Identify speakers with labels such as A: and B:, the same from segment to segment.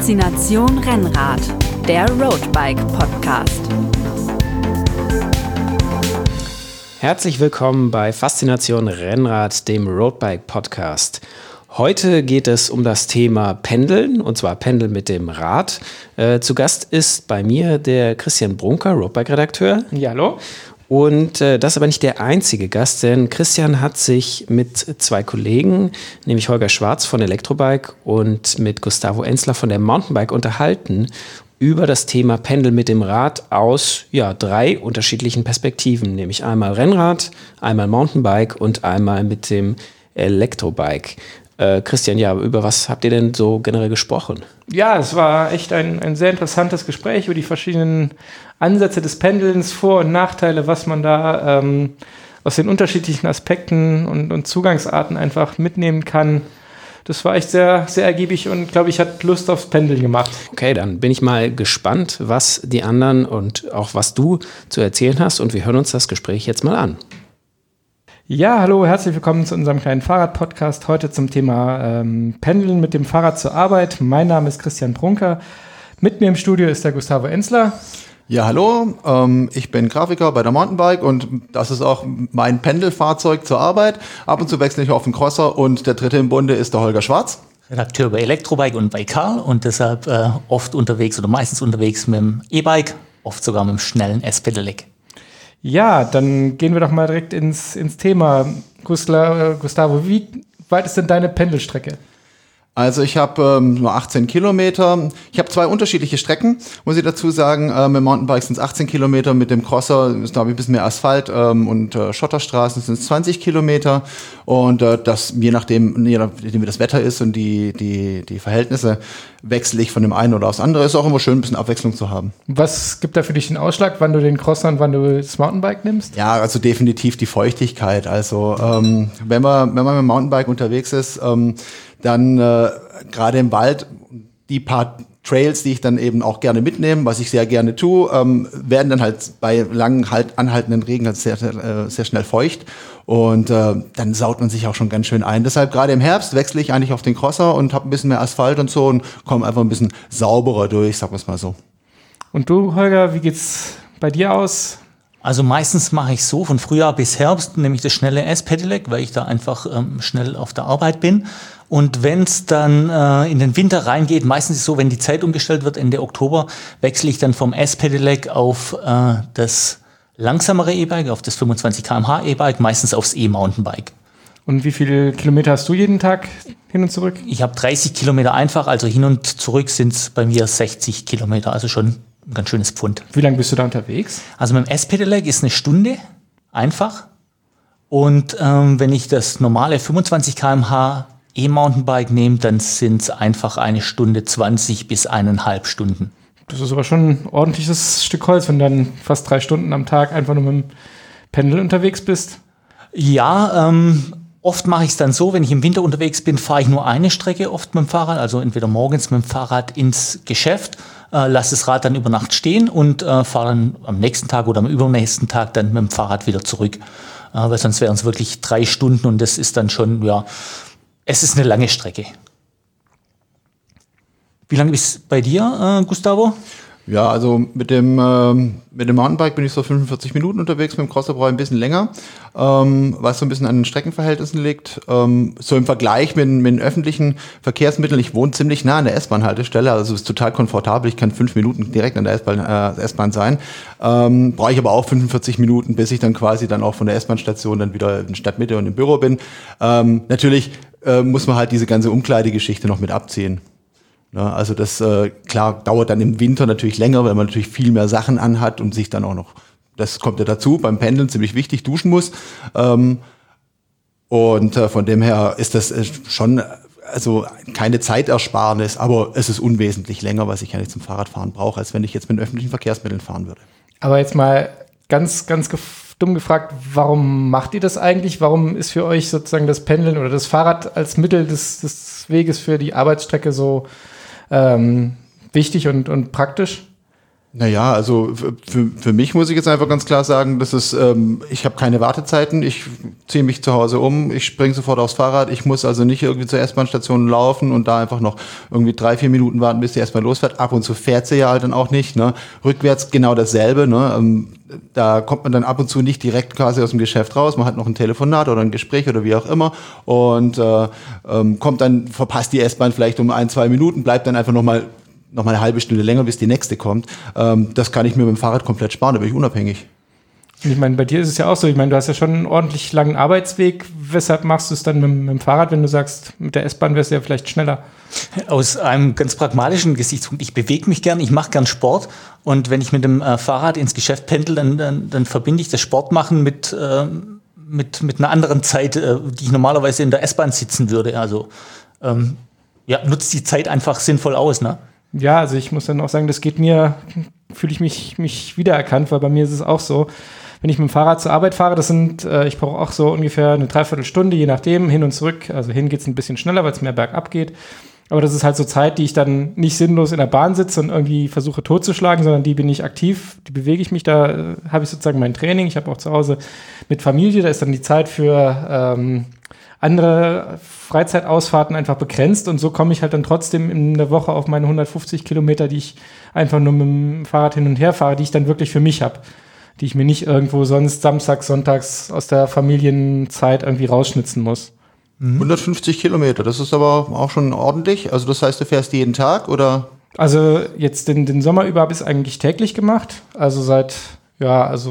A: Faszination Rennrad, der Roadbike Podcast.
B: Herzlich willkommen bei Faszination Rennrad, dem Roadbike Podcast. Heute geht es um das Thema Pendeln, und zwar Pendeln mit dem Rad. Zu Gast ist bei mir der Christian Brunker, Roadbike-Redakteur.
C: Ja, hallo.
B: Und das ist aber nicht der einzige Gast, denn Christian hat sich mit zwei Kollegen, nämlich Holger Schwarz von Elektrobike und mit Gustavo Enzler von der Mountainbike unterhalten über das Thema Pendeln mit dem Rad aus drei unterschiedlichen Perspektiven, nämlich einmal Rennrad, einmal Mountainbike und einmal mit dem Elektrobike. Christian, über was habt ihr denn so generell gesprochen?
C: Ja, es war echt ein sehr interessantes Gespräch über die verschiedenen Ansätze des Pendelns, Vor- und Nachteile, was man da aus den unterschiedlichen Aspekten und Zugangsarten einfach mitnehmen kann. Das war echt sehr, sehr ergiebig und, glaube ich, hat Lust aufs Pendeln gemacht.
B: Okay, dann bin ich mal gespannt, was die anderen und auch was du zu erzählen hast, und wir hören uns das Gespräch jetzt mal an.
C: Ja, hallo, herzlich willkommen zu unserem kleinen Fahrrad-Podcast. Heute zum Thema Pendeln mit dem Fahrrad zur Arbeit. Mein Name ist Christian Brunker. Mit mir im Studio ist der Gustavo Enzler.
D: Ja, hallo, ich bin Grafiker bei der Mountainbike und das ist auch mein Pendelfahrzeug zur Arbeit. Ab und zu wechsle ich auf den Crosser, und der dritte im Bunde ist der Holger Schwarz.
E: Redakteur bei Elektrobike und bei Karl und deshalb oft unterwegs oder meistens unterwegs mit dem E-Bike, oft sogar mit dem schnellen S-Pedelec.
C: Ja, dann gehen wir doch mal direkt ins Thema. Gustavo, wie weit ist denn deine Pendelstrecke?
D: Also ich habe nur 18 Kilometer. Ich habe zwei unterschiedliche Strecken, muss ich dazu sagen. Mit dem Mountainbike sind es 18 Kilometer, mit dem Crosser ist, glaube ich, ein bisschen mehr Asphalt und Schotterstraßen sind es 20 Kilometer. Und das, je nachdem wie das Wetter ist und die Verhältnisse, wechsle ich von dem einen oder aufs andere. Ist auch immer schön, ein bisschen Abwechslung zu haben.
C: Was gibt da für dich den Ausschlag, wann du den Crosser und wann du das Mountainbike nimmst?
D: Ja, also definitiv die Feuchtigkeit. Also wenn man mit dem Mountainbike unterwegs ist, dann gerade im Wald, die paar Trails, die ich dann eben auch gerne mitnehme, was ich sehr gerne tue, werden dann halt bei langen anhaltenden Regen halt sehr, sehr schnell feucht, und dann saut man sich auch schon ganz schön ein. Deshalb gerade im Herbst wechsle ich eigentlich auf den Crosser und habe ein bisschen mehr Asphalt und so und komme einfach ein bisschen sauberer durch, sagen wir es mal so.
C: Und du, Holger, wie geht's bei dir aus?
E: Also meistens mache ich so von Frühjahr bis Herbst, nämlich das schnelle S-Pedelec, weil ich da einfach schnell auf der Arbeit bin. Und wenn es dann in den Winter reingeht, meistens ist es so, wenn die Zeit umgestellt wird, Ende Oktober, wechsle ich dann vom S-Pedelec auf das langsamere E-Bike, auf das 25 km/h E-Bike, meistens aufs E-Mountainbike.
C: Und wie viele Kilometer hast du jeden Tag hin und zurück?
E: Ich habe 30 Kilometer einfach, also hin und zurück sind es bei mir 60 Kilometer, also schon ein ganz schönes Pfund.
C: Wie lange bist du da unterwegs?
E: Also mit dem S-Pedelec ist eine Stunde einfach. Und wenn ich das normale 25 km/h E-Mountainbike nehme, dann sind es einfach 1 Stunde 20 bis 1,5 Stunden.
C: Das ist aber schon ein ordentliches Stück Holz, wenn du dann fast 3 Stunden am Tag einfach nur mit dem Pendel unterwegs bist.
E: Ja, oft mache ich es dann so, wenn ich im Winter unterwegs bin, fahre ich nur eine Strecke oft mit dem Fahrrad, also entweder morgens mit dem Fahrrad ins Geschäft, lasse das Rad dann über Nacht stehen und fahre dann am nächsten Tag oder am übernächsten Tag dann mit dem Fahrrad wieder zurück. Weil sonst wären es wirklich 3 Stunden und das ist dann schon, es ist eine lange Strecke. Wie lange ist es bei dir, Gustavo?
D: Ja, also mit dem Mountainbike bin ich so 45 Minuten unterwegs, mit dem Crosser brauche ich ein bisschen länger, was so ein bisschen an den Streckenverhältnissen liegt. So im Vergleich mit den öffentlichen Verkehrsmitteln, ich wohne ziemlich nah an der S-Bahn-Haltestelle, also es ist total komfortabel, ich kann 5 Minuten direkt an der S-Bahn sein. Brauche ich aber auch 45 Minuten, bis ich dann quasi dann auch von der S-Bahn-Station dann wieder in Stadtmitte und im Büro bin. Natürlich muss man halt diese ganze Umkleidegeschichte noch mit abziehen. Ja, also das, klar, dauert dann im Winter natürlich länger, weil man natürlich viel mehr Sachen anhat und sich dann auch noch, das kommt ja dazu, beim Pendeln ziemlich wichtig, duschen muss. Und von dem her ist das schon, also keine Zeitersparnis, aber es ist unwesentlich länger, was ich eigentlich zum Fahrradfahren brauche, als wenn ich jetzt mit öffentlichen Verkehrsmitteln fahren würde.
C: Aber jetzt mal ganz dumm gefragt, warum macht ihr das eigentlich? Warum ist für euch sozusagen das Pendeln oder das Fahrrad als Mittel des Weges für die Arbeitsstrecke so wichtig und praktisch?
D: Naja, also für mich muss ich jetzt einfach ganz klar sagen, das ist, ich habe keine Wartezeiten, ich ziehe mich zu Hause um, ich springe sofort aufs Fahrrad, ich muss also nicht irgendwie zur S-Bahn-Station laufen und da einfach noch irgendwie 3-4 Minuten warten, bis die S-Bahn losfährt. Ab und zu fährt sie ja halt dann auch nicht, ne? Rückwärts genau dasselbe, ne? Da kommt man dann ab und zu nicht direkt quasi aus dem Geschäft raus, man hat noch ein Telefonat oder ein Gespräch oder wie auch immer und kommt dann, verpasst die S-Bahn vielleicht um 1-2 Minuten, bleibt dann einfach noch mal eine halbe Stunde länger, bis die nächste kommt. Das kann ich mir mit dem Fahrrad komplett sparen, da bin ich unabhängig.
C: Ich meine, bei dir ist es ja auch so, ich meine, du hast ja schon einen ordentlich langen Arbeitsweg. Weshalb machst du es dann mit dem Fahrrad, wenn du sagst, mit der S-Bahn wärst du ja vielleicht schneller?
E: Aus einem ganz pragmatischen Gesichtspunkt. Ich bewege mich gern, ich mache gern Sport und wenn ich mit dem Fahrrad ins Geschäft pendel, dann verbinde ich das Sportmachen mit einer anderen Zeit, die ich normalerweise in der S-Bahn sitzen würde. Also nutzt die Zeit einfach sinnvoll aus, ne?
C: Ja, also ich muss dann auch sagen, das geht mir, fühle ich mich wiedererkannt, weil bei mir ist es auch so, wenn ich mit dem Fahrrad zur Arbeit fahre, ich brauche auch so ungefähr eine Dreiviertelstunde, je nachdem, hin und zurück. Also hin geht es ein bisschen schneller, weil es mehr bergab geht. Aber das ist halt so Zeit, die ich dann nicht sinnlos in der Bahn sitze und irgendwie versuche totzuschlagen, sondern die bin ich aktiv, die bewege ich mich, da habe ich sozusagen mein Training. Ich habe auch zu Hause mit Familie, da ist dann die Zeit für andere Freizeitausfahrten einfach begrenzt und so komme ich halt dann trotzdem in der Woche auf meine 150 Kilometer, die ich einfach nur mit dem Fahrrad hin und her fahre, die ich dann wirklich für mich habe, die ich mir nicht irgendwo sonst samstags, sonntags aus der Familienzeit irgendwie rausschnitzen muss.
D: 150 Kilometer, das ist aber auch schon ordentlich. Also das heißt, du fährst jeden Tag oder?
C: Also jetzt den Sommer über habe ich es eigentlich täglich gemacht. Also ich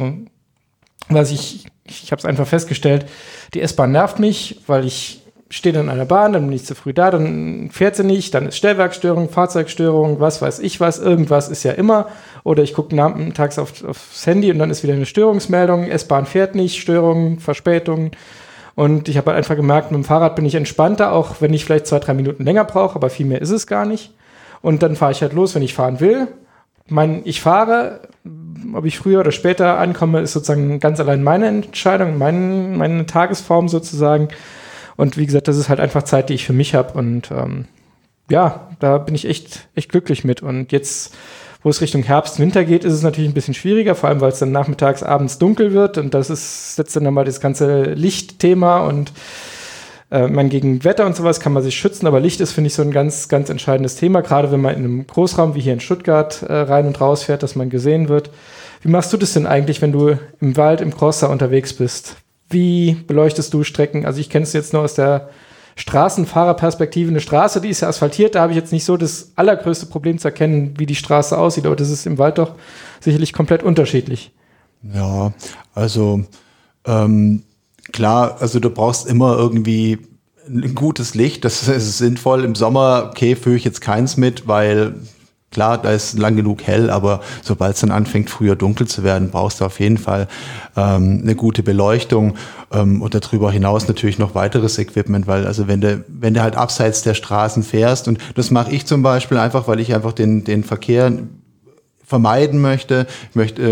C: habe es einfach festgestellt, die S-Bahn nervt mich, weil ich stehe dann an der Bahn, dann bin ich zu früh da, dann fährt sie nicht, dann ist Stellwerkstörung, Fahrzeugstörung, was weiß ich was, irgendwas ist ja immer. Oder ich gucke nachmittags aufs Handy und dann ist wieder eine Störungsmeldung, S-Bahn fährt nicht, Störung, Verspätung. Und ich habe halt einfach gemerkt, mit dem Fahrrad bin ich entspannter, auch wenn ich vielleicht 2-3 Minuten länger brauche, aber viel mehr ist es gar nicht. Und dann fahre ich halt los, wenn ich fahren will. Ich fahre, ob ich früher oder später ankomme, ist sozusagen ganz allein meine Entscheidung, meine Tagesform sozusagen. Und wie gesagt, das ist halt einfach Zeit, die ich für mich habe. Und da bin ich echt glücklich mit. Und jetzt, wo es Richtung Herbst, Winter geht, ist es natürlich ein bisschen schwieriger, vor allem, weil es dann nachmittags, abends dunkel wird. Und setzt dann nochmal das ganze Lichtthema und gegen Wetter und sowas kann man sich schützen, aber Licht ist, finde ich, so ein ganz, ganz entscheidendes Thema, gerade wenn man in einem Großraum wie hier in Stuttgart rein und raus fährt, dass man gesehen wird. Wie machst du das denn eigentlich, wenn du im Wald, im Crosser unterwegs bist? Wie beleuchtest du Strecken? Also ich kenne es jetzt nur aus der Straßenfahrerperspektive. Eine Straße, die ist ja asphaltiert, da habe ich jetzt nicht so das allergrößte Problem zu erkennen, wie die Straße aussieht, aber das ist im Wald doch sicherlich komplett unterschiedlich.
D: Ja, also klar, also du brauchst immer irgendwie ein gutes Licht, das ist sinnvoll. Im Sommer, okay, führe ich jetzt keins mit, weil klar, da ist lang genug hell, aber sobald es dann anfängt, früher dunkel zu werden, brauchst du auf jeden Fall eine gute Beleuchtung und darüber hinaus natürlich noch weiteres Equipment, weil also wenn du halt abseits der Straßen fährst, und das mache ich zum Beispiel einfach, weil ich einfach den Verkehr vermeiden möchte, ich möchte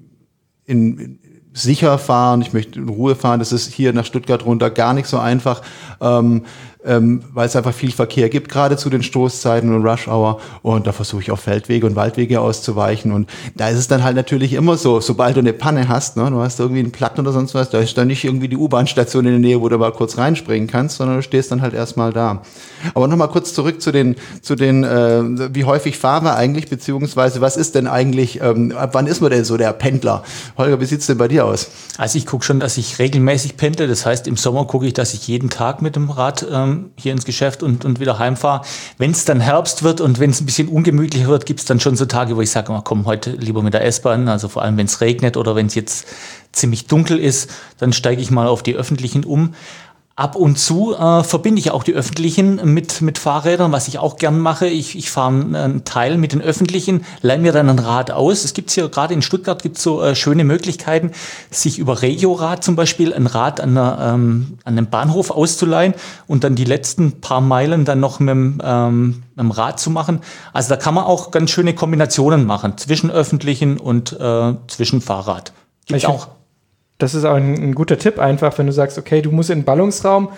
D: sicher fahren, ich möchte in Ruhe fahren. Das ist hier nach Stuttgart runter gar nicht so einfach, weil es einfach viel Verkehr gibt, gerade zu den Stoßzeiten und Rush Hour. Und da versuche ich auf Feldwege und Waldwege auszuweichen. Und da ist es dann halt natürlich immer so, sobald du eine Panne hast, ne, du hast irgendwie einen Platten oder sonst was, da ist dann nicht irgendwie die U-Bahn-Station in der Nähe, wo du mal kurz reinspringen kannst, sondern du stehst dann halt erstmal da. Aber nochmal kurz zurück zu den wie häufig fahren wir eigentlich, beziehungsweise was ist denn eigentlich, ab wann ist man denn so der Pendler? Holger, wie sieht's denn bei dir aus?
E: Also ich gucke schon, dass ich regelmäßig pendle. Das heißt, im Sommer gucke ich, dass ich jeden Tag mit dem Rad hier ins Geschäft und wieder heimfahre. Wenn es dann Herbst wird und wenn es ein bisschen ungemütlicher wird, gibt es dann schon so Tage, wo ich sage, komm, heute lieber mit der S-Bahn. Also vor allem, wenn es regnet oder wenn es jetzt ziemlich dunkel ist, dann steige ich mal auf die öffentlichen um. Ab und zu verbinde ich auch die öffentlichen mit Fahrrädern, was ich auch gern mache. Ich fahre einen Teil mit den öffentlichen, leihe mir dann ein Rad aus. Es gibt hier gerade in Stuttgart gibt's so schöne Möglichkeiten, sich über Regiorad zum Beispiel ein Rad an einem Bahnhof auszuleihen und dann die letzten paar Meilen dann noch mit dem Rad zu machen. Also da kann man auch ganz schöne Kombinationen machen zwischen öffentlichen und zwischen Fahrrad. Gibt's auch.
C: Das ist auch ein guter Tipp einfach, wenn du sagst, okay, du musst in den Ballungsraum,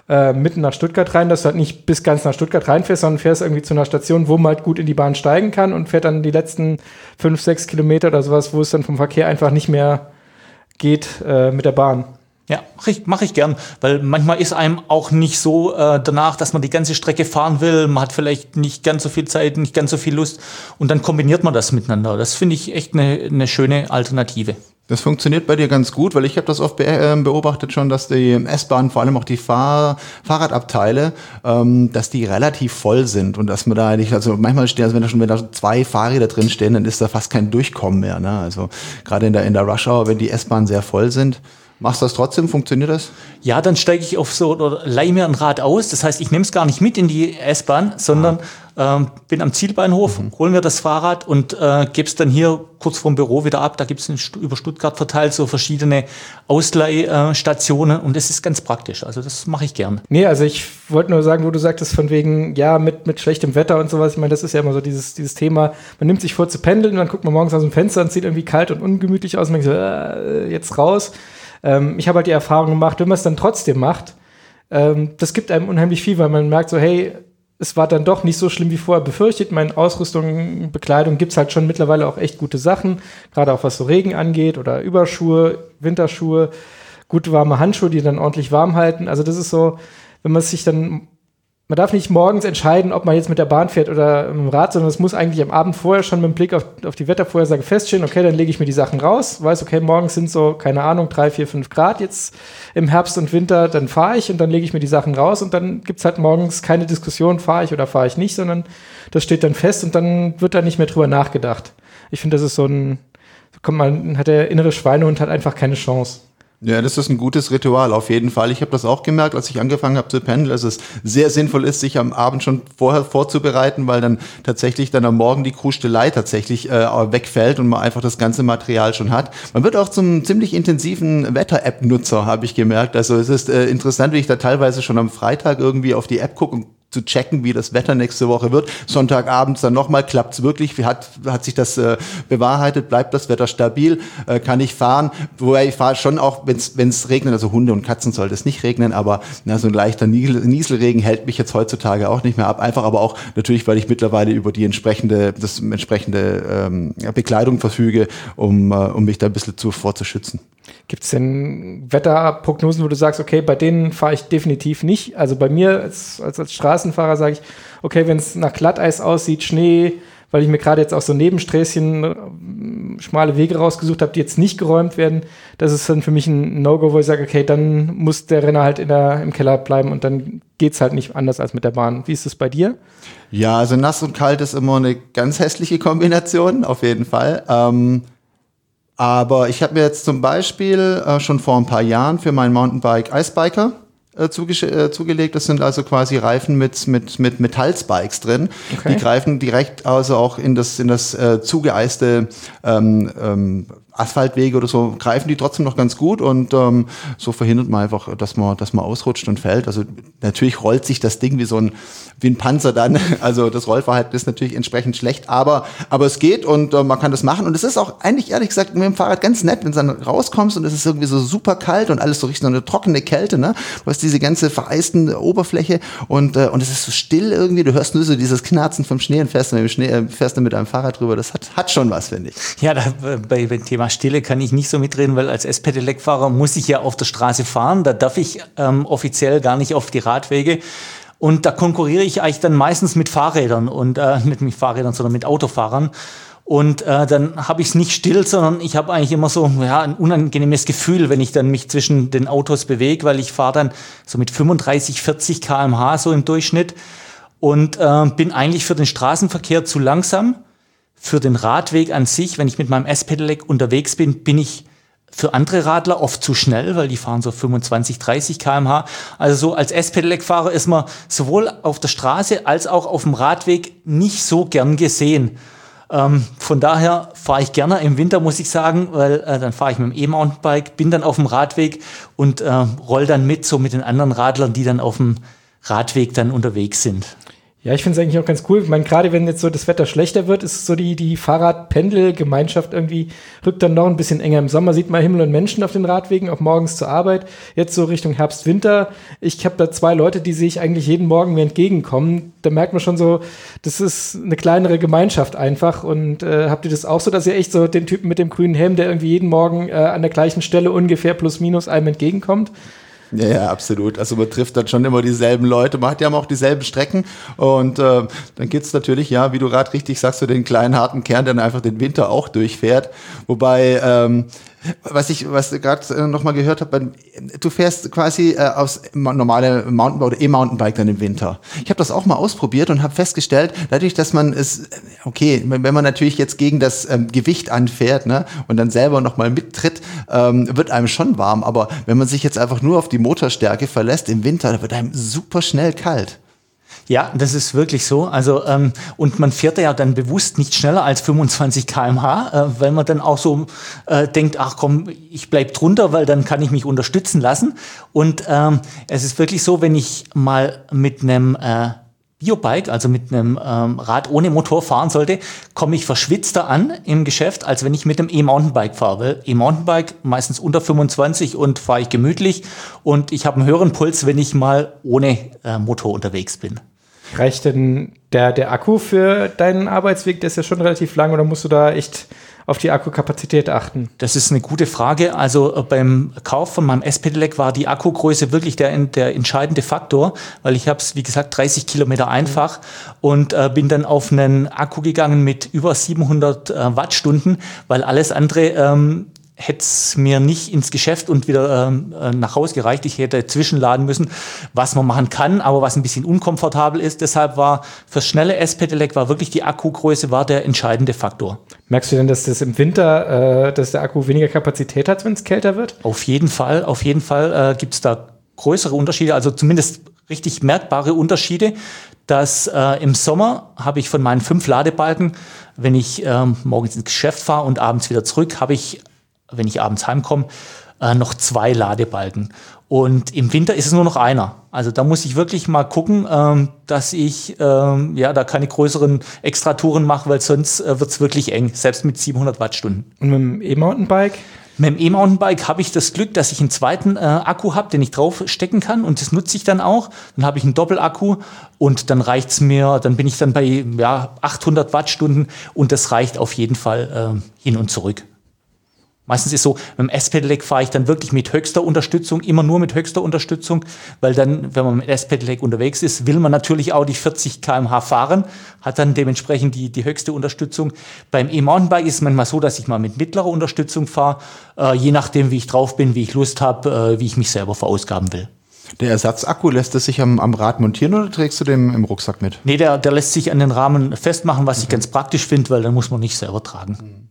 C: mitten nach Stuttgart rein, dass du halt nicht bis ganz nach Stuttgart reinfährst, sondern fährst irgendwie zu einer Station, wo man halt gut in die Bahn steigen kann und fährt dann die letzten 5-6 Kilometer oder sowas, wo es dann vom Verkehr einfach nicht mehr geht mit der Bahn.
E: Ja, mache ich gern, weil manchmal ist einem auch nicht so danach, dass man die ganze Strecke fahren will. Man hat vielleicht nicht ganz so viel Zeit, nicht ganz so viel Lust und dann kombiniert man das miteinander. Das finde ich echt eine schöne Alternative.
D: Das funktioniert bei dir ganz gut, weil ich habe das oft beobachtet schon, dass die S-Bahn, vor allem auch die Fahrradabteile, dass die relativ voll sind und dass man da nicht, also manchmal stehen, wenn da 2 Fahrräder drin stehen, dann ist da fast kein Durchkommen mehr. Ne? Also gerade in der Rush Hour, wenn die S-Bahn sehr voll sind. Machst du das trotzdem? Funktioniert das?
E: Ja, dann steige ich auf so oder leih mir ein Rad aus. Das heißt, ich nehme es gar nicht mit in die S-Bahn, sondern bin am Zielbahnhof, hol mir das Fahrrad und gebe es dann hier kurz vorm Büro wieder ab. Da gibt es über Stuttgart verteilt so verschiedene Ausleihstationen und das ist ganz praktisch. Also das mache ich gern.
C: Nee, also ich wollte nur sagen, wo du sagtest, von wegen, ja, mit schlechtem Wetter und sowas. Ich meine, das ist ja immer so dieses Thema. Man nimmt sich vor zu pendeln und dann guckt man morgens aus dem Fenster und sieht irgendwie kalt und ungemütlich aus und denkt so, jetzt raus. Ich habe halt die Erfahrung gemacht, wenn man es dann trotzdem macht, das gibt einem unheimlich viel, weil man merkt so, hey, es war dann doch nicht so schlimm wie vorher befürchtet. Meine Ausrüstung, Bekleidung gibt es halt schon mittlerweile auch echt gute Sachen, gerade auch was so Regen angeht oder Überschuhe, Winterschuhe, gute warme Handschuhe, die dann ordentlich warm halten. Also das ist so, wenn man sich dann, man darf nicht morgens entscheiden, ob man jetzt mit der Bahn fährt oder mit dem Rad, sondern es muss eigentlich am Abend vorher schon mit dem Blick auf die Wettervorhersage feststehen, okay, dann lege ich mir die Sachen raus, weiß, okay, morgens sind so, keine Ahnung, 3, 4, 5 Grad jetzt im Herbst und Winter, dann fahre ich und dann lege ich mir die Sachen raus und dann gibt es halt morgens keine Diskussion, fahre ich oder fahre ich nicht, sondern das steht dann fest und dann wird da nicht mehr drüber nachgedacht. Ich finde, das ist so hat der innere Schweinehund halt einfach keine Chance.
D: Ja, das ist ein gutes Ritual, auf jeden Fall. Ich habe das auch gemerkt, als ich angefangen habe zu pendeln, dass es sehr sinnvoll ist, sich am Abend schon vorher vorzubereiten, weil dann tatsächlich dann am Morgen die Krustelei tatsächlich wegfällt und man einfach das ganze Material schon hat. Man wird auch zum ziemlich intensiven Wetter-App-Nutzer, habe ich gemerkt. Also es ist interessant, wie ich da teilweise schon am Freitag irgendwie auf die App gucke und zu checken, wie das Wetter nächste Woche wird. Sonntagabends dann nochmal, klappt's wirklich? Wie hat sich das bewahrheitet? Bleibt das Wetter stabil? Kann ich fahren? Wobei ich fahre schon auch, wenn es regnet, also Hunde und Katzen sollte es nicht regnen, aber so ein leichter Nieselregen hält mich jetzt heutzutage auch nicht mehr ab. Einfach aber auch natürlich, weil ich mittlerweile über die entsprechende Bekleidung verfüge, um mich da ein bisschen vorzuschützen.
C: Gibt es denn Wetterprognosen, wo du sagst, okay, bei denen fahre ich definitiv nicht? Also bei mir als Straßenfahrer sage ich, okay, wenn es nach Glatteis aussieht, Schnee, weil ich mir gerade jetzt auch so Nebensträßchen, schmale Wege rausgesucht habe, die jetzt nicht geräumt werden, das ist dann für mich ein No-Go, wo ich sage, okay, dann muss der Renner halt im Keller bleiben und dann geht's halt nicht anders als mit der Bahn. Wie ist es bei dir?
D: Ja, also nass und kalt ist immer eine ganz hässliche Kombination, auf jeden Fall. Aber ich habe mir jetzt zum Beispiel schon vor ein paar Jahren für mein Mountainbike Icebiker zugelegt. Das sind also quasi Reifen mit Metallspikes drin. Okay. Die greifen direkt also auch in das zugeeiste Asphaltwege oder so, greifen die trotzdem noch ganz gut und so verhindert man einfach, dass man ausrutscht und fällt. Also natürlich rollt sich das Ding wie ein Panzer dann. Also das Rollverhalten ist natürlich entsprechend schlecht, aber es geht und man kann das machen. Und es ist auch eigentlich, ehrlich gesagt, mit dem Fahrrad ganz nett, wenn du dann rauskommst und es ist irgendwie so super kalt und alles so richtig so eine trockene Kälte, ne? Du hast diese ganze vereisten Oberfläche und es ist so still irgendwie. Du hörst nur so dieses Knarzen vom Schnee und fährst dann mit einem Fahrrad drüber. Das hat schon was, finde ich.
E: Ja, beim Thema Stille kann ich nicht so mitreden, weil als S-Pedelec-Fahrer muss ich ja auf der Straße fahren. Da darf ich offiziell gar nicht auf die Radwege. Und da konkurriere ich eigentlich dann meistens mit Fahrrädern und nicht mit Fahrrädern, sondern mit Autofahrern. Und dann habe ich es nicht still, sondern ich habe eigentlich immer so ein unangenehmes Gefühl, wenn ich dann mich zwischen den Autos bewege, weil ich fahre dann so mit 35, 40 km/h so im Durchschnitt und bin eigentlich für den Straßenverkehr zu langsam. Für den Radweg an sich, wenn ich mit meinem S-Pedelec unterwegs bin, bin ich für andere Radler oft zu schnell, weil die fahren so 25, 30 km/h. Also so als S-Pedelec-Fahrer ist man sowohl auf der Straße als auch auf dem Radweg nicht so gern gesehen. Von daher fahre ich gerne im Winter, muss ich sagen, weil dann fahre ich mit dem E-Mountainbike, bin dann auf dem Radweg und roll dann mit den anderen Radlern, die dann auf dem Radweg dann unterwegs sind.
C: Ja, ich finde es eigentlich auch ganz cool. Ich meine, gerade wenn jetzt so das Wetter schlechter wird, ist so die Fahrradpendelgemeinschaft irgendwie rückt dann noch ein bisschen enger. Im Sommer sieht man Himmel und Menschen auf den Radwegen, auch morgens zur Arbeit. Jetzt so Richtung Herbst, Winter. Ich habe da 2 Leute, die sehe ich eigentlich jeden Morgen mir entgegenkommen. Da merkt man schon so, das ist eine kleinere Gemeinschaft einfach. Und habt ihr das auch so, dass ihr echt so den Typen mit dem grünen Helm, der irgendwie jeden Morgen an der gleichen Stelle ungefähr plus minus einem entgegenkommt?
D: Ja, absolut. Also man trifft dann schon immer dieselben Leute, man hat ja auch dieselben Strecken und dann gibt's natürlich, ja, wie du gerade richtig sagst, so den kleinen harten Kern, der dann einfach den Winter auch durchfährt. Wobei, was du gerade noch mal gehört habe, du fährst quasi aufs normale Mountainbike oder E-Mountainbike dann im Winter. Ich habe das auch mal ausprobiert und habe festgestellt, dadurch, dass man es, okay, wenn man natürlich jetzt gegen das Gewicht anfährt, ne, und dann selber noch mal mittritt, wird einem schon warm. Aber wenn man sich jetzt einfach nur auf die Motorstärke verlässt im Winter, da wird einem super schnell kalt.
E: Ja, das ist wirklich so. Also und man fährt ja dann bewusst nicht schneller als 25 km/h, weil man dann auch so denkt, ach komm, ich bleib drunter, weil dann kann ich mich unterstützen lassen. Und es ist wirklich so, wenn ich mal mit einem Biobike, also mit einem Rad ohne Motor fahren sollte, komme ich verschwitzter an im Geschäft, als wenn ich mit einem E-Mountainbike fahre. Weil E-Mountainbike meistens unter 25 und fahre ich gemütlich und ich habe einen höheren Puls, wenn ich mal ohne Motor unterwegs bin.
C: Reicht denn der Akku für deinen Arbeitsweg? Der ist ja schon relativ lang, oder musst du da echt auf die Akkukapazität achten?
E: Das ist eine gute Frage. Also beim Kauf von meinem S-Pedelec war die Akkugröße wirklich der entscheidende Faktor, weil ich habe es, wie gesagt, 30 Kilometer einfach und bin dann auf einen Akku gegangen mit über 700 Wattstunden, weil alles andere hätte es mir nicht ins Geschäft und wieder nach Hause gereicht. Ich hätte zwischenladen müssen, was man machen kann, aber was ein bisschen unkomfortabel ist. Deshalb war fürs schnelle S-Pedelec wirklich die Akkugröße der entscheidende Faktor.
C: Merkst du denn, dass das im Winter, dass der Akku weniger Kapazität hat, wenn es kälter wird?
E: Auf jeden Fall gibt es da größere Unterschiede, also zumindest richtig merkbare Unterschiede. Dass im Sommer habe ich von meinen 5 Ladebalken, wenn ich morgens ins Geschäft fahre und abends wieder zurück, habe ich, wenn ich abends heimkomme, noch 2 Ladebalken. Und im Winter ist es nur noch einer. Also da muss ich wirklich mal gucken, dass ich da keine größeren Extratouren mache, weil sonst wird es wirklich eng, selbst mit 700 Wattstunden.
C: Und mit dem E-Mountainbike?
E: Mit dem E-Mountainbike habe ich das Glück, dass ich einen zweiten Akku habe, den ich draufstecken kann, und das nutze ich dann auch. Dann habe ich einen Doppelakku und dann reicht's mir, dann bin ich dann bei 800 Wattstunden und das reicht auf jeden Fall hin und zurück. Meistens ist so, mit dem S-Pedelec fahre ich dann wirklich mit höchster Unterstützung, immer nur mit höchster Unterstützung, weil dann, wenn man mit S-Pedelec unterwegs ist, will man natürlich auch die 40 km/h fahren, hat dann dementsprechend die höchste Unterstützung. Beim E-Mountainbike ist es manchmal so, dass ich mal mit mittlerer Unterstützung fahre, je nachdem, wie ich drauf bin, wie ich Lust habe, wie ich mich selber verausgaben will.
D: Der Ersatzakku, lässt es sich am Rad montieren oder trägst du den im Rucksack mit?
E: Nee, der lässt sich an den Rahmen festmachen, was ich ganz praktisch finde, weil dann muss man nicht selber tragen.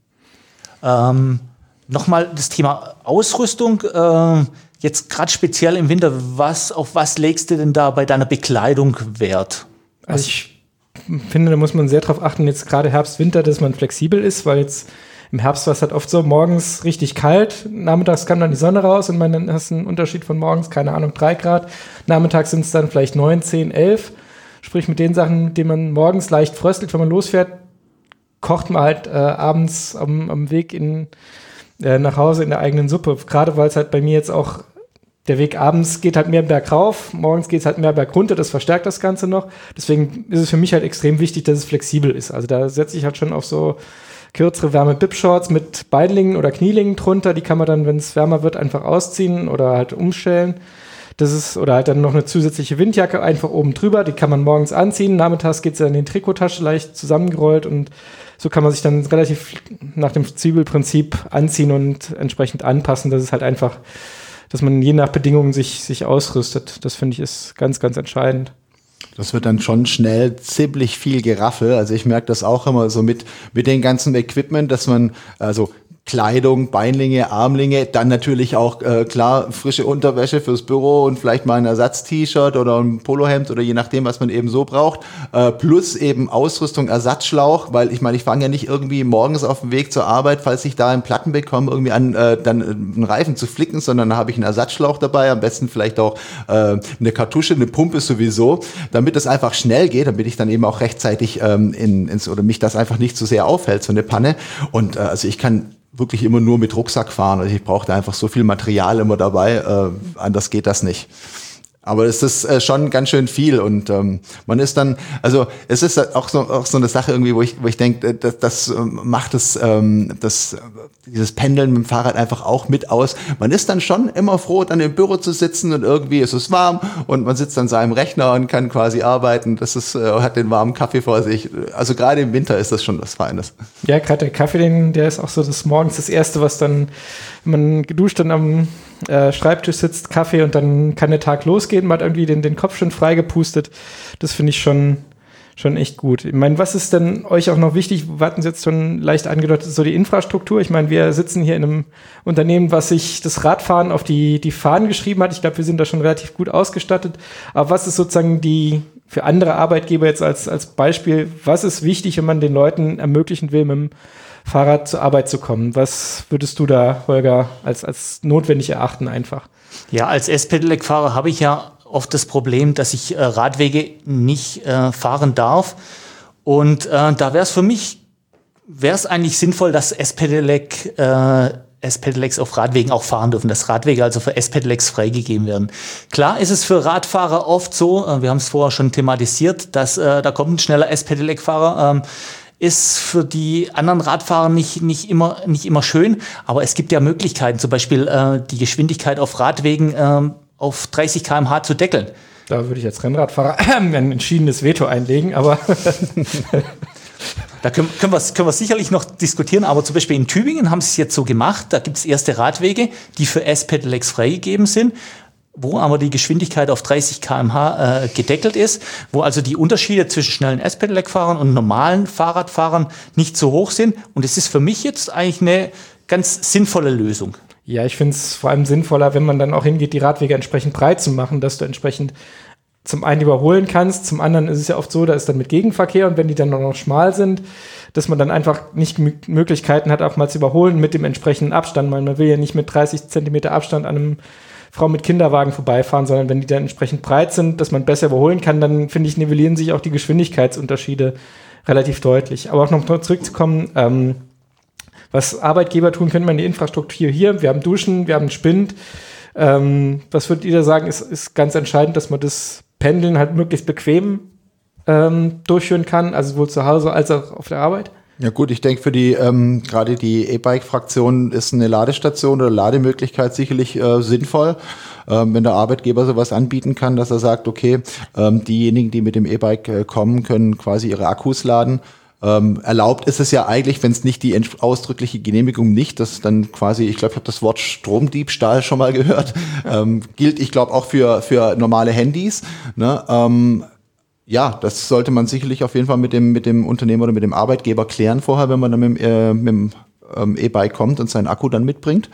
E: Nochmal das Thema Ausrüstung, jetzt gerade speziell im Winter, auf was legst du denn da bei deiner Bekleidung Wert?
C: Also ich finde, da muss man sehr drauf achten, jetzt gerade Herbst, Winter, dass man flexibel ist, weil jetzt im Herbst war es halt oft so, morgens richtig kalt, nachmittags kam dann die Sonne raus und dann hast du einen Unterschied von morgens, keine Ahnung, 3 Grad, nachmittags sind es dann vielleicht 9, 10, 11, sprich mit den Sachen, mit denen man morgens leicht fröstelt, wenn man losfährt, kocht man halt abends am Weg nach Hause in der eigenen Suppe. Gerade weil es halt bei mir jetzt auch, der Weg abends geht halt mehr bergauf, morgens geht es halt mehr bergunter, das verstärkt das Ganze noch. Deswegen ist es für mich halt extrem wichtig, dass es flexibel ist. Also da setze ich halt schon auf so kürzere Wärme-Bib-Shorts mit Beinlingen oder Knielingen drunter. Die kann man dann, wenn es wärmer wird, einfach ausziehen oder halt umstellen. Oder halt dann noch eine zusätzliche Windjacke einfach oben drüber. Die kann man morgens anziehen. Nachmittags geht es dann in die Trikottasche leicht zusammengerollt und so kann man sich dann relativ nach dem Zwiebelprinzip anziehen und entsprechend anpassen. Das ist halt einfach, dass man je nach Bedingungen sich ausrüstet. Das finde ich ist ganz, ganz entscheidend.
D: Das wird dann schon schnell ziemlich viel Geraffel. Also ich merke das auch immer so mit dem ganzen Equipment, dass man, also Kleidung, Beinlinge, Armlinge, dann natürlich auch klar frische Unterwäsche fürs Büro und vielleicht mal ein Ersatz-T-Shirt oder ein Polohemd oder je nachdem, was man eben so braucht, plus eben Ausrüstung, Ersatzschlauch, weil ich meine, ich fange ja nicht irgendwie morgens auf dem Weg zur Arbeit, falls ich da einen Platten bekomme, irgendwie an dann einen Reifen zu flicken, sondern da habe ich einen Ersatzschlauch dabei, am besten vielleicht auch eine Kartusche, eine Pumpe sowieso, damit es einfach schnell geht, damit ich dann eben auch rechtzeitig oder mich das einfach nicht zu sehr aufhält, so eine Panne. Und also ich kann wirklich immer nur mit Rucksack fahren. Also ich brauche da einfach so viel Material immer dabei, anders geht das nicht. Aber es ist schon ganz schön viel und man ist dann, also es ist auch so eine Sache irgendwie, wo ich denke, das macht dieses Pendeln mit dem Fahrrad einfach auch mit aus. Man ist dann schon immer froh, dann im Büro zu sitzen und irgendwie ist es warm und man sitzt an seinem Rechner und kann quasi arbeiten. Das ist, hat den warmen Kaffee vor sich. Also gerade im Winter ist das schon was Feines.
C: Ja, gerade der Kaffee, der ist auch so des Morgens das Erste, was dann, wenn man geduscht dann am Schreibtisch sitzt, Kaffee und dann kann der Tag losgehen. Man hat irgendwie den Kopf schon freigepustet. Das finde ich schon echt gut. Ich meine, was ist denn euch auch noch wichtig? Wir hatten es jetzt schon leicht angedeutet, so die Infrastruktur. Ich meine, wir sitzen hier in einem Unternehmen, was sich das Radfahren auf die Fahnen geschrieben hat. Ich glaube, wir sind da schon relativ gut ausgestattet. Aber was ist sozusagen für andere Arbeitgeber jetzt als Beispiel, was ist wichtig, wenn man den Leuten ermöglichen will, mit dem Fahrrad zur Arbeit zu kommen? Was würdest du da, Holger, als notwendig erachten einfach?
E: Ja, als S-Pedelec-Fahrer habe ich ja oft das Problem, dass ich Radwege nicht fahren darf. Und da wäre es für mich, eigentlich sinnvoll, dass S-Pedelecs auf Radwegen auch fahren dürfen, dass Radwege also für S-Pedelecs freigegeben werden. Klar ist es für Radfahrer oft so, wir haben es vorher schon thematisiert, dass da kommt ein schneller S-Pedelec-Fahrer, ist für die anderen Radfahrer nicht immer schön, aber es gibt ja Möglichkeiten, zum Beispiel die Geschwindigkeit auf Radwegen auf 30 km/h zu deckeln.
C: Da würde ich als Rennradfahrer ein entschiedenes Veto einlegen, aber
E: da können wir sicherlich noch diskutieren, aber zum Beispiel in Tübingen haben sie es jetzt so gemacht, da gibt es erste Radwege, die für S-Pedelecs freigegeben sind, wo aber die Geschwindigkeit auf 30 km/h gedeckelt ist, wo also die Unterschiede zwischen schnellen S-Pedelec-Fahrern und normalen Fahrradfahrern nicht so hoch sind. Und es ist für mich jetzt eigentlich eine ganz sinnvolle Lösung.
C: Ja, ich finde es vor allem sinnvoller, wenn man dann auch hingeht, die Radwege entsprechend breit zu machen, dass du entsprechend zum einen überholen kannst, zum anderen ist es ja oft so, da ist dann mit Gegenverkehr und wenn die dann noch schmal sind, dass man dann einfach nicht Möglichkeiten hat, auch mal zu überholen mit dem entsprechenden Abstand. Man will ja nicht mit 30 Zentimeter Abstand an einem Frau mit Kinderwagen vorbeifahren, sondern wenn die dann entsprechend breit sind, dass man besser überholen kann, dann finde ich, nivellieren sich auch die Geschwindigkeitsunterschiede relativ deutlich. Aber auch noch zurückzukommen, was Arbeitgeber tun können, wir die Infrastruktur hier, wir haben Duschen, wir haben Spind. Was würdet ihr da sagen, ist ganz entscheidend, dass man das Pendeln halt möglichst bequem durchführen kann, also sowohl zu Hause als auch auf der Arbeit?
D: Ja gut, ich denke für die gerade die E-Bike-Fraktion ist eine Ladestation oder Lademöglichkeit sicherlich sinnvoll, wenn der Arbeitgeber sowas anbieten kann, dass er sagt, okay, diejenigen, die mit dem E-Bike kommen, können quasi ihre Akkus laden. Erlaubt ist es ja eigentlich, wenn es nicht die ausdrückliche Genehmigung nicht, das dann quasi, ich glaube, ich habe das Wort Stromdiebstahl schon mal gehört, gilt, ich glaube, auch für normale Handys, ne? Ja, das sollte man sicherlich auf jeden Fall mit dem Unternehmer oder mit dem Arbeitgeber klären vorher, wenn man dann mit dem E-Bike kommt und seinen Akku dann mitbringt.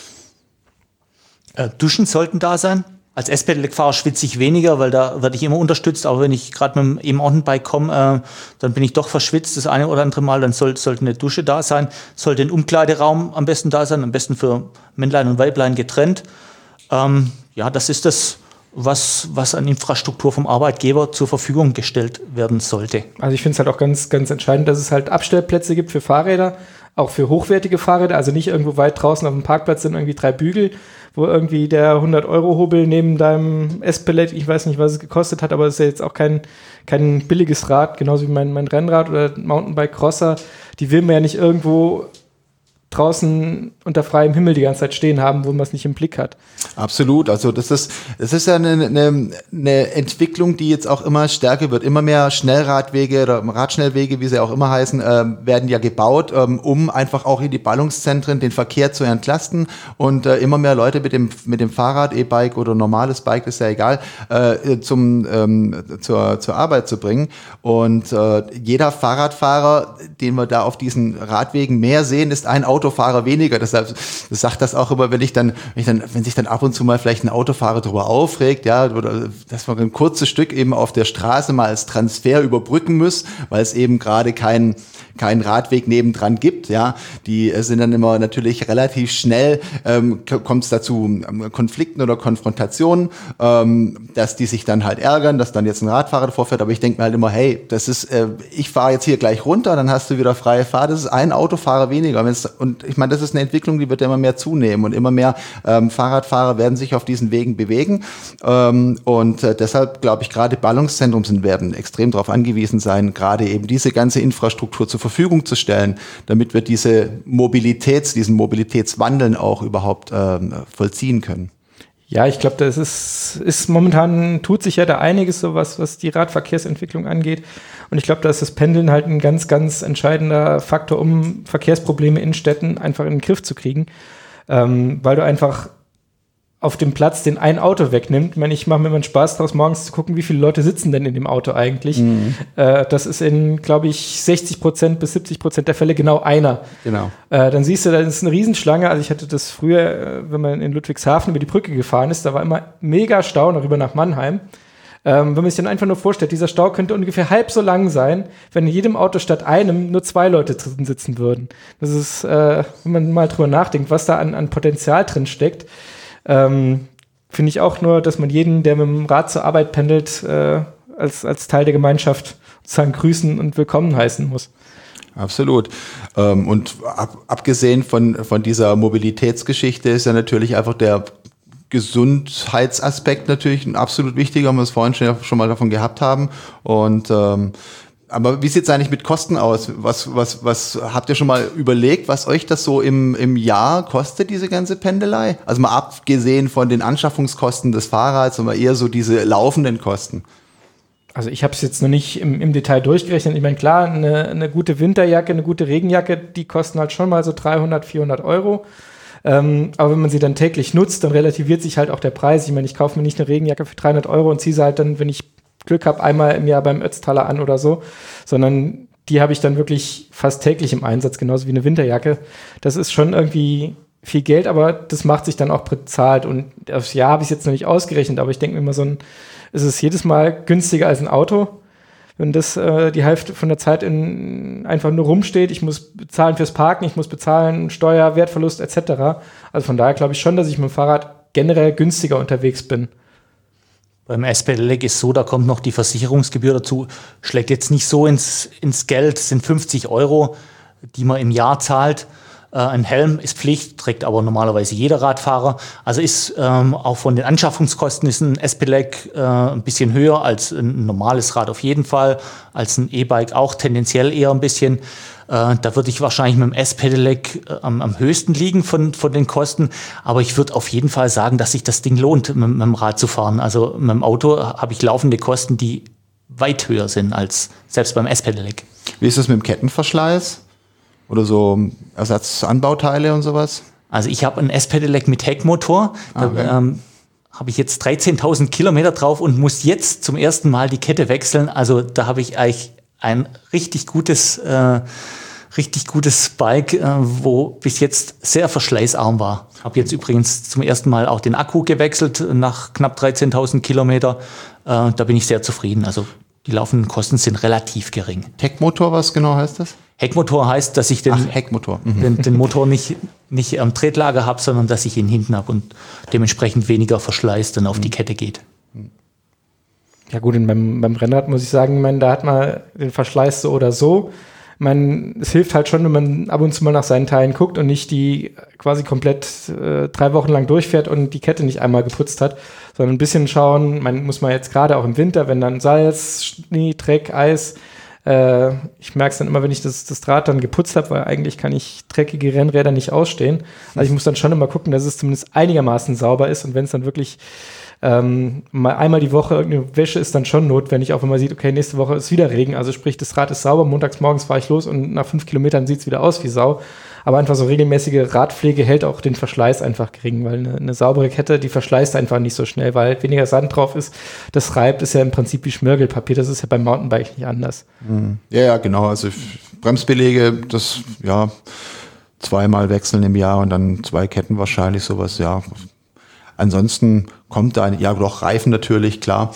E: Duschen sollten da sein. Als S-Pedelec-Fahrer schwitze ich weniger, weil da werde ich immer unterstützt. Aber wenn ich gerade mit dem E-Mountainbike komme, dann bin ich doch verschwitzt das eine oder andere Mal. Dann sollte eine Dusche da sein. Sollte ein Umkleideraum am besten da sein. Am besten für Männlein und Weiblein getrennt. Ja, das ist das, was an Infrastruktur vom Arbeitgeber zur Verfügung gestellt werden sollte.
C: Also ich finde es halt auch ganz, ganz entscheidend, dass es halt Abstellplätze gibt für Fahrräder, auch für hochwertige Fahrräder, also nicht irgendwo weit draußen auf dem Parkplatz sind irgendwie 3 Bügel, wo irgendwie der 100-Euro-Hobel neben deinem S-Pellet, ich weiß nicht, was es gekostet hat, aber es ist ja jetzt auch kein billiges Rad, genauso wie mein Rennrad oder Mountainbike-Crosser, die will man ja nicht irgendwo draußen unter freiem Himmel die ganze Zeit stehen haben, wo man es nicht im Blick hat.
D: Absolut, also das ist ja eine Entwicklung, die jetzt auch immer stärker wird. Immer mehr Schnellradwege oder Radschnellwege, wie sie auch immer heißen, werden ja gebaut, um einfach auch in die Ballungszentren den Verkehr zu entlasten und immer mehr Leute mit dem Fahrrad, E-Bike oder normales Bike, ist ja egal, zur Arbeit zu bringen. Und jeder Fahrradfahrer, den wir da auf diesen Radwegen mehr sehen, ist ein Autofahrer weniger. Deshalb sagt das auch immer, wenn sich dann ab und zu mal vielleicht ein Autofahrer darüber aufregt, ja, oder dass man ein kurzes Stück eben auf der Straße mal als Transfer überbrücken muss, weil es eben gerade keinen Radweg nebendran gibt, ja, die sind dann immer natürlich relativ schnell, kommt es dazu Konflikten oder Konfrontationen, dass die sich dann halt ärgern, dass dann jetzt ein Radfahrer davor fährt, aber ich denke mir halt immer, hey, das ist, ich fahre jetzt hier gleich runter, dann hast du wieder freie Fahrt, das ist ein Autofahrer weniger, und ich meine, das ist eine Entwicklung, die wird immer mehr zunehmen und immer mehr Fahrradfahrer werden sich auf diesen Wegen bewegen, und deshalb glaube ich, gerade Ballungszentren werden extrem darauf angewiesen sein, gerade eben diese ganze Infrastruktur zur Verfügung zu stellen, damit wir diesen Mobilitätswandeln auch überhaupt vollziehen können.
C: Ja, ich glaube, das ist momentan tut sich ja da einiges, so was die Radverkehrsentwicklung angeht. Und ich glaube, da ist das Pendeln halt ein ganz, ganz entscheidender Faktor, um Verkehrsprobleme in Städten einfach in den Griff zu kriegen. Weil du einfach auf dem Platz den ein Auto wegnimmt. Ich mache mir immer einen Spaß draus, morgens zu gucken, wie viele Leute sitzen denn in dem Auto eigentlich. Mhm. Das ist in, glaube ich, 60% bis 70% der Fälle genau einer. Genau. Dann siehst du, da ist eine Riesenschlange. Also ich hatte das früher, wenn man in Ludwigshafen über die Brücke gefahren ist, da war immer mega Stau, noch rüber nach Mannheim. Wenn man sich dann einfach nur vorstellt, dieser Stau könnte ungefähr halb so lang sein, wenn in jedem Auto statt einem nur 2 Leute drin sitzen würden. Das ist, wenn man mal drüber nachdenkt, was da an Potenzial drin steckt, finde ich auch nur, dass man jeden, der mit dem Rad zur Arbeit pendelt, als Teil der Gemeinschaft sozusagen grüßen und willkommen heißen muss.
D: Absolut. Und abgesehen von dieser Mobilitätsgeschichte ist ja natürlich einfach der Gesundheitsaspekt natürlich ein absolut wichtiger, wie wir es vorhin schon mal davon gehabt haben. Und aber wie sieht es eigentlich mit Kosten aus? Was habt ihr schon mal überlegt, was euch das so im Jahr kostet, diese ganze Pendelei? Also mal abgesehen von den Anschaffungskosten des Fahrrads, sondern eher so diese laufenden Kosten.
C: Also ich habe es jetzt noch nicht im Detail durchgerechnet. Ich meine, klar, eine gute Winterjacke, eine gute Regenjacke, die kosten halt schon mal so 300, 400 Euro. Aber wenn man sie dann täglich nutzt, dann relativiert sich halt auch der Preis. Ich meine, ich kaufe mir nicht eine Regenjacke für 300 Euro und ziehe sie halt dann, wenn ich Glück habe, einmal im Jahr beim Ötztaler an oder so, sondern die habe ich dann wirklich fast täglich im Einsatz, genauso wie eine Winterjacke. Das ist schon irgendwie viel Geld, aber das macht sich dann auch bezahlt. Und aufs Jahr habe ich es jetzt noch nicht ausgerechnet, aber ich denke mir immer ist es jedes Mal günstiger als ein Auto, wenn das die Hälfte von der Zeit einfach nur rumsteht. Ich muss bezahlen fürs Parken, ich muss bezahlen Steuer, Wertverlust etc. Also von daher glaube ich schon, dass ich mit dem Fahrrad generell günstiger unterwegs bin.
E: Beim S-Pedelec ist so, da kommt noch die Versicherungsgebühr dazu, schlägt jetzt nicht so ins Geld, das sind 50 Euro, die man im Jahr zahlt. Ein Helm ist Pflicht, trägt aber normalerweise jeder Radfahrer. Also ist auch von den Anschaffungskosten ist ein S-Pedelec ein bisschen höher als ein normales Rad auf jeden Fall, als ein E-Bike auch tendenziell eher ein bisschen. Da würde ich wahrscheinlich mit dem S-Pedelec am höchsten liegen von den Kosten. Aber ich würde auf jeden Fall sagen, dass sich das Ding lohnt, mit dem Rad zu fahren. Also mit dem Auto habe ich laufende Kosten, die weit höher sind als selbst beim S-Pedelec.
D: Wie ist das mit dem Kettenverschleiß? Oder so Ersatzanbauteile und sowas?
E: Also ich habe ein S-Pedelec mit Heckmotor. Okay. Da habe ich jetzt 13.000 Kilometer drauf und muss jetzt zum ersten Mal die Kette wechseln. Also da habe ich eigentlich ein richtig gutes Bike, wo bis jetzt sehr verschleißarm war. Habe jetzt übrigens zum ersten Mal auch den Akku gewechselt nach knapp 13.000 Kilometer. Da bin ich sehr zufrieden. Also die laufenden Kosten sind relativ gering.
D: Heckmotor, was genau heißt das?
E: Heckmotor heißt, dass ich den Motor nicht am Tretlager habe, sondern dass ich ihn hinten habe und dementsprechend weniger Verschleiß dann auf die Kette geht.
C: Ja gut, und beim Rennrad muss ich sagen, da hat man den Verschleiß so oder so. Es hilft halt schon, wenn man ab und zu mal nach seinen Teilen guckt und nicht die quasi komplett 3 Wochen lang durchfährt und die Kette nicht einmal geputzt hat, sondern ein bisschen schauen, muss man jetzt gerade auch im Winter, wenn dann Salz, Schnee, Dreck, Eis Ich merke es dann immer, wenn ich das Draht dann geputzt habe, weil eigentlich kann ich dreckige Rennräder nicht ausstehen. Also ich muss dann schon immer gucken, dass es zumindest einigermaßen sauber ist. Und wenn es dann wirklich mal einmal die Woche irgendeine Wäsche ist dann schon notwendig, auch wenn man sieht, okay, nächste Woche ist wieder Regen, also sprich, das Rad ist sauber, montags morgens fahre ich los und nach 5 Kilometern sieht es wieder aus wie Sau. Aber einfach so regelmäßige Radpflege hält auch den Verschleiß einfach gering, weil eine saubere Kette, die verschleißt einfach nicht so schnell, weil weniger Sand drauf ist. Das reibt, ist ja im Prinzip wie Schmirgelpapier, das ist ja beim Mountainbike nicht anders.
D: Ja, genau, also Bremsbeläge, das, ja, 2-mal wechseln im Jahr und dann 2 Ketten wahrscheinlich, sowas, ja. Ansonsten kommt da ja doch Reifen natürlich, klar.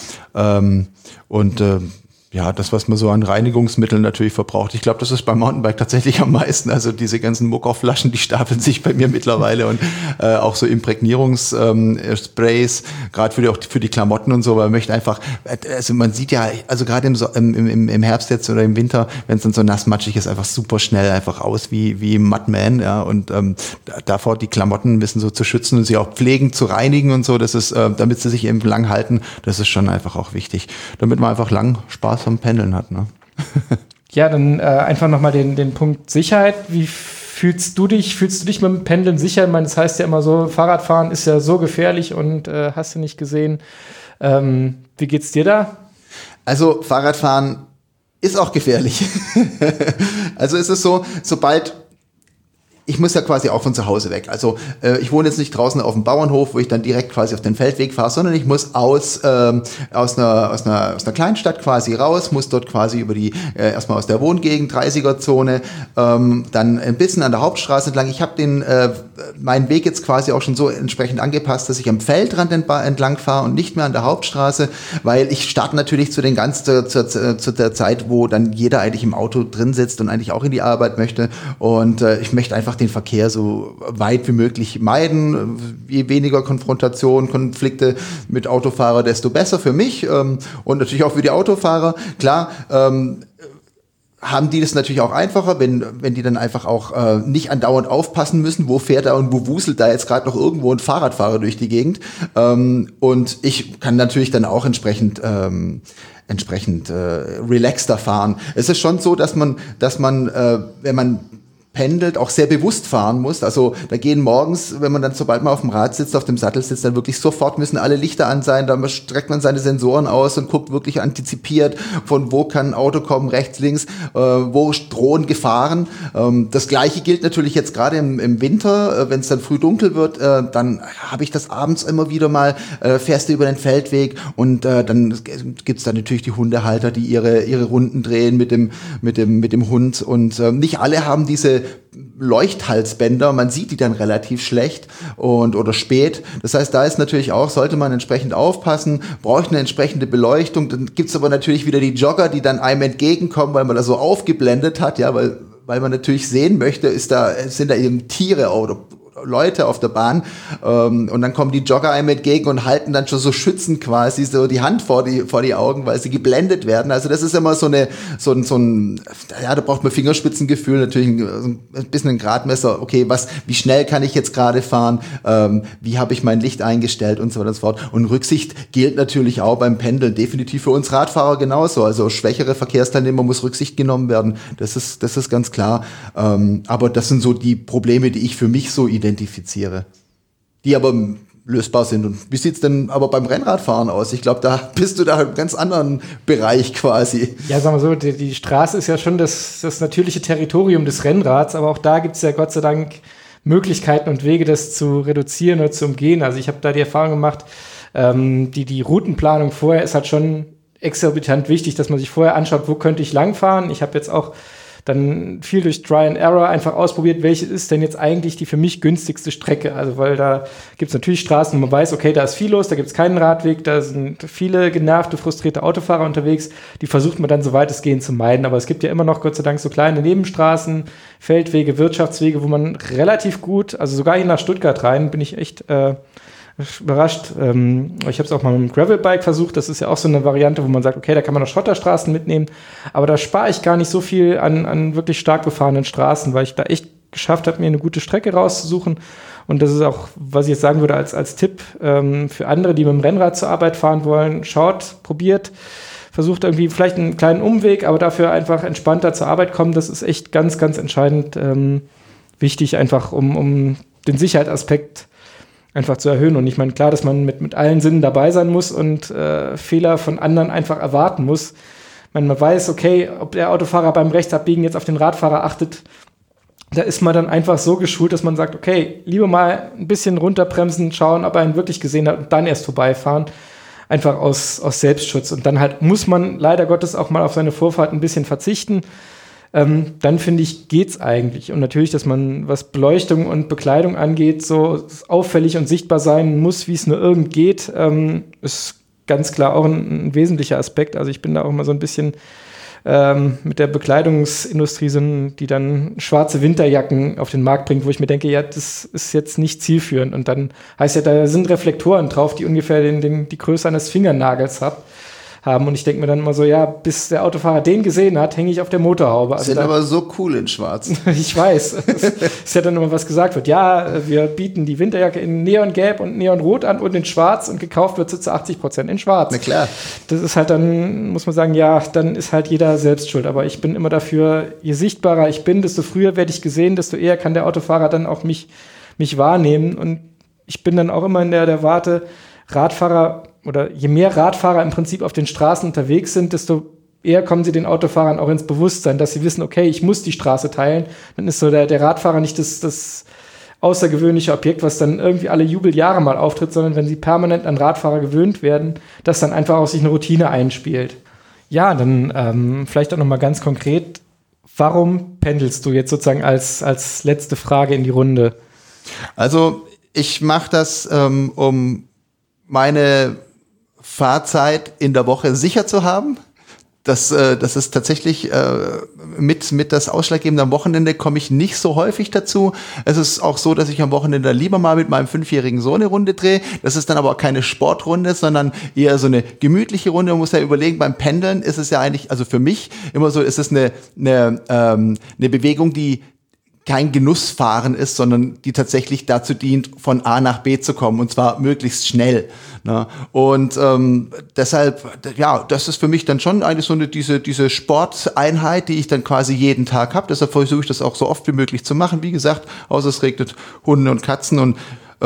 D: Ja, das, was man so an Reinigungsmitteln natürlich verbraucht. Ich glaube, das ist beim Mountainbike tatsächlich am meisten. Also diese ganzen Muckerflaschen, die stapeln sich bei mir mittlerweile und auch so Imprägnierungssprays, gerade für die Klamotten und so, weil man möchte einfach, also man sieht ja, also gerade im Herbst jetzt oder im Winter, wenn es dann so nassmatschig ist, einfach super schnell einfach aus wie Mudman, ja, und davor die Klamotten ein bisschen so zu schützen und sie auch pflegend zu reinigen und so, das ist, damit sie sich eben lang halten, das ist schon einfach auch wichtig, damit man einfach lang Spaß am Pendeln hat, ne?
C: Ja, dann einfach nochmal den Punkt Sicherheit. Wie fühlst du dich? Fühlst du dich mit dem Pendeln sicher? Ich meine, das heißt ja immer so, Fahrradfahren ist ja so gefährlich und hast du nicht gesehen. Wie geht's dir da?
D: Also Fahrradfahren ist auch gefährlich. Also ist es so, sobald ich muss ja quasi auch von zu Hause weg. Also ich wohne jetzt nicht draußen auf dem Bauernhof, wo ich dann direkt quasi auf den Feldweg fahre, sondern ich muss aus einer Kleinstadt quasi raus, muss dort quasi über die erstmal aus der Wohngegend, 30er-Zone, dann ein bisschen an der Hauptstraße entlang. Ich habe meinen Weg jetzt quasi auch schon so entsprechend angepasst, dass ich am Feldrand entlang fahre und nicht mehr an der Hauptstraße, weil ich starte natürlich zu der Zeit, wo dann jeder eigentlich im Auto drin sitzt und eigentlich auch in die Arbeit möchte, und ich möchte einfach den Verkehr so weit wie möglich meiden. Je weniger Konfrontation, Konflikte mit Autofahrer, desto besser für mich und natürlich auch für die Autofahrer. Klar, haben die das natürlich auch einfacher, wenn die dann einfach auch nicht andauernd aufpassen müssen, wo fährt er und wo wuselt da jetzt gerade noch irgendwo ein Fahrradfahrer durch die Gegend. Und ich kann natürlich dann auch entsprechend relaxter fahren. Es ist schon so, dass man, wenn man pendelt, auch sehr bewusst fahren muss. Also da gehen morgens, wenn man dann, sobald man auf dem Rad sitzt, auf dem Sattel sitzt, dann wirklich sofort müssen alle Lichter an sein, da streckt man seine Sensoren aus und guckt wirklich antizipiert, von wo kann ein Auto kommen, rechts, links, wo drohen Gefahren. Das Gleiche gilt natürlich jetzt gerade im Winter, wenn es dann früh dunkel wird, dann habe ich das abends immer wieder mal, fährst du über den Feldweg und dann gibt's da natürlich die Hundehalter, die ihre Runden drehen mit dem Hund, und nicht alle haben diese Leuchthalsbänder, man sieht die dann relativ schlecht oder spät. Das heißt, da ist natürlich auch, sollte man entsprechend aufpassen, braucht eine entsprechende Beleuchtung. Dann gibt's aber natürlich wieder die Jogger, die dann einem entgegenkommen, weil man da so aufgeblendet hat, ja, weil man natürlich sehen möchte, sind da eben Tiere oder Leute auf der Bahn, und dann kommen die Jogger einem entgegen und halten dann schon so schützend quasi so die Hand vor die Augen, weil sie geblendet werden. Also das ist immer so ein, ja, da braucht man Fingerspitzengefühl, natürlich ein bisschen ein Gradmesser. Okay, wie schnell kann ich jetzt gerade fahren? Wie habe ich mein Licht eingestellt und so weiter und so fort. Und Rücksicht gilt natürlich auch beim Pendeln, definitiv für uns Radfahrer genauso. Also schwächere Verkehrsteilnehmer muss Rücksicht genommen werden. Das ist ganz klar. Aber das sind so die Probleme, die ich für mich so identifiziere, die aber lösbar sind. Und wie sieht's denn aber beim Rennradfahren aus? Ich glaube, da bist du da im ganz anderen Bereich quasi.
C: Ja, sagen wir so, die Straße ist ja schon das natürliche Territorium des Rennrads, aber auch da gibt's ja Gott sei Dank Möglichkeiten und Wege, das zu reduzieren oder zu umgehen. Also ich habe da die Erfahrung gemacht, die Routenplanung vorher ist halt schon exorbitant wichtig, dass man sich vorher anschaut, wo könnte ich langfahren. Ich habe jetzt auch dann viel durch Try and Error einfach ausprobiert, welche ist denn jetzt eigentlich die für mich günstigste Strecke. Also weil da gibt es natürlich Straßen, wo man weiß, okay, da ist viel los, da gibt es keinen Radweg, da sind viele genervte, frustrierte Autofahrer unterwegs, die versucht man dann so weit es geht zu meiden. Aber es gibt ja immer noch, Gott sei Dank, so kleine Nebenstraßen, Feldwege, Wirtschaftswege, wo man relativ gut, also sogar hier nach Stuttgart rein, bin ich echt überrascht. Ich habe es auch mal mit dem Gravelbike versucht. Das ist ja auch so eine Variante, wo man sagt, okay, da kann man noch Schotterstraßen mitnehmen. Aber da spare ich gar nicht so viel an wirklich stark befahrenen Straßen, weil ich da echt geschafft habe, mir eine gute Strecke rauszusuchen. Und das ist auch, was ich jetzt sagen würde als Tipp für andere, die mit dem Rennrad zur Arbeit fahren wollen. Schaut, probiert, versucht irgendwie vielleicht einen kleinen Umweg, aber dafür einfach entspannter zur Arbeit kommen. Das ist echt ganz, ganz entscheidend wichtig, einfach um den Sicherheitsaspekt einfach zu erhöhen. Und ich meine, klar, dass man mit allen Sinnen dabei sein muss und Fehler von anderen einfach erwarten muss. Man weiß, okay, ob der Autofahrer beim Rechtsabbiegen jetzt auf den Radfahrer achtet, da ist man dann einfach so geschult, dass man sagt, okay, lieber mal ein bisschen runterbremsen, schauen, ob er ihn wirklich gesehen hat und dann erst vorbeifahren. Einfach aus Selbstschutz. Und dann halt muss man leider Gottes auch mal auf seine Vorfahrt ein bisschen verzichten. Dann finde ich, geht's eigentlich. Und natürlich, dass man, was Beleuchtung und Bekleidung angeht, so auffällig und sichtbar sein muss, wie es nur irgend geht, ist ganz klar auch ein wesentlicher Aspekt. Also ich bin da auch mal so ein bisschen mit der Bekleidungsindustrie, die dann schwarze Winterjacken auf den Markt bringt, wo ich mir denke, ja, das ist jetzt nicht zielführend. Und dann heißt ja, da sind Reflektoren drauf, die ungefähr die Größe eines Fingernagels haben. Und ich denke mir dann immer so, ja, bis der Autofahrer den gesehen hat, hänge ich auf der Motorhaube. Also
D: sind aber so cool in Schwarz.
C: Ich weiß. Es ist ja dann immer, was gesagt wird. Ja, wir bieten die Winterjacke in Neongelb und Neonrot an und in Schwarz und gekauft wird sie zu 80% in Schwarz.
D: Na klar.
C: Das ist halt dann, muss man sagen, ja, dann ist halt jeder selbst schuld. Aber ich bin immer dafür, je sichtbarer ich bin, desto früher werde ich gesehen, desto eher kann der Autofahrer dann auch mich wahrnehmen. Und ich bin dann auch immer in der Warte, Radfahrer oder je mehr Radfahrer im Prinzip auf den Straßen unterwegs sind, desto eher kommen sie den Autofahrern auch ins Bewusstsein, dass sie wissen, okay, ich muss die Straße teilen. Dann ist so der Radfahrer nicht das außergewöhnliche Objekt, was dann irgendwie alle Jubeljahre mal auftritt, sondern wenn sie permanent an Radfahrer gewöhnt werden, dass dann einfach auch sich eine Routine einspielt. Ja, dann vielleicht auch noch mal ganz konkret, warum pendelst du jetzt sozusagen als letzte Frage in die Runde?
D: Also ich mache das, um meine Fahrzeit in der Woche sicher zu haben. Das ist tatsächlich mit das Ausschlaggebende. Am Wochenende komme ich nicht so häufig dazu. Es ist auch so, dass ich am Wochenende lieber mal mit meinem 5-jährigen Sohn eine Runde drehe. Das ist dann aber auch keine Sportrunde, sondern eher so eine gemütliche Runde. Man muss ja überlegen, beim Pendeln ist es ja eigentlich, also für mich immer so, ist es eine Bewegung, die kein Genussfahren ist, sondern die tatsächlich dazu dient, von A nach B zu kommen, und zwar möglichst schnell. Ne? Und deshalb, ja, das ist für mich dann schon eigentlich so diese Sporteinheit, die ich dann quasi jeden Tag habe. Deshalb versuche ich das auch so oft wie möglich zu machen. Wie gesagt, außer es regnet Hunde und Katzen, und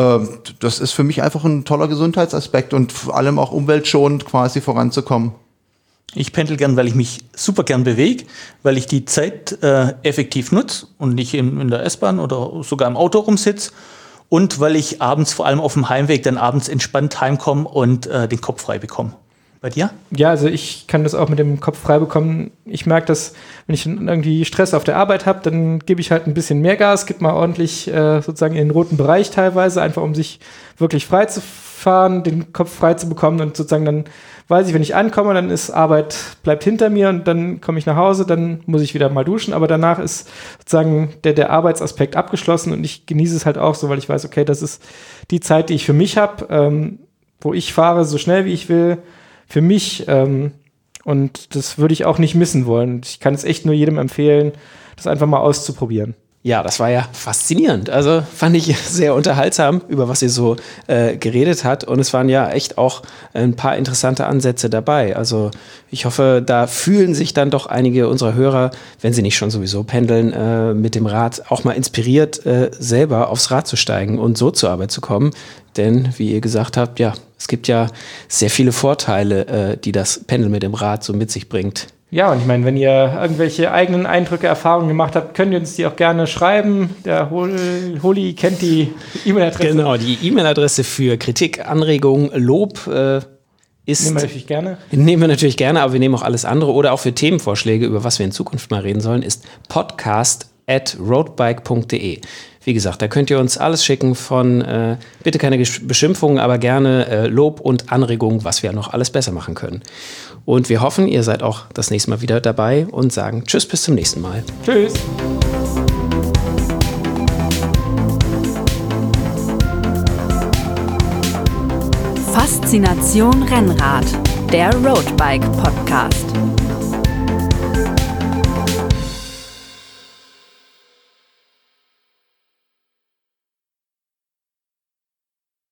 D: das ist für mich einfach ein toller Gesundheitsaspekt und vor allem auch umweltschonend quasi voranzukommen.
E: Ich pendel gern, weil ich mich super gern bewege, weil ich die Zeit effektiv nutze und nicht in der S-Bahn oder sogar im Auto rumsitze, und weil ich abends, vor allem auf dem Heimweg, dann abends entspannt heimkomme und den Kopf frei bekomme. Bei dir? Ja, also ich kann das auch mit dem Kopf frei bekommen. Ich merke, dass wenn ich irgendwie Stress auf der Arbeit habe, dann gebe ich halt ein bisschen mehr Gas, gebe mal ordentlich sozusagen in den roten Bereich teilweise, einfach um sich wirklich frei zu fahren, den Kopf frei zu bekommen, und sozusagen dann weiß ich, wenn ich ankomme, dann ist Arbeit, bleibt hinter mir, und dann komme ich nach Hause, dann muss ich wieder mal duschen, aber danach ist sozusagen der Arbeitsaspekt abgeschlossen, und ich genieße es halt auch so, weil ich weiß, okay, das ist die Zeit, die ich für mich habe, wo ich fahre, so schnell wie ich will, für mich, und das würde ich auch nicht missen wollen. Ich kann es echt nur jedem empfehlen, das einfach mal auszuprobieren.
B: Ja, das war ja faszinierend. Also fand ich sehr unterhaltsam, über was ihr so geredet habt. Und es waren ja echt auch ein paar interessante Ansätze dabei. Also ich hoffe, da fühlen sich dann doch einige unserer Hörer, wenn sie nicht schon sowieso pendeln, mit dem Rad auch mal inspiriert, selber aufs Rad zu steigen und so zur Arbeit zu kommen. Denn, wie ihr gesagt habt, ja, es gibt ja sehr viele Vorteile, die das Pendeln mit dem Rad so mit sich bringt.
C: Ja, und ich meine, wenn ihr irgendwelche eigenen Eindrücke, Erfahrungen gemacht habt, könnt ihr uns die auch gerne schreiben. Der Holi kennt die E-Mail-Adresse.
B: Genau, die E-Mail-Adresse für Kritik, Anregungen, Lob ist...
C: Nehmen wir natürlich gerne.
B: Nehmen wir natürlich gerne, aber wir nehmen auch alles andere. Oder auch für Themenvorschläge, über was wir in Zukunft mal reden sollen, ist podcast@roadbike.de. Wie gesagt, da könnt ihr uns alles schicken von, bitte keine Beschimpfungen, aber gerne Lob und Anregungen, was wir noch alles besser machen können. Und wir hoffen, ihr seid auch das nächste Mal wieder dabei und sagen Tschüss, bis zum nächsten Mal.
C: Tschüss.
A: Faszination Rennrad, der Roadbike Podcast.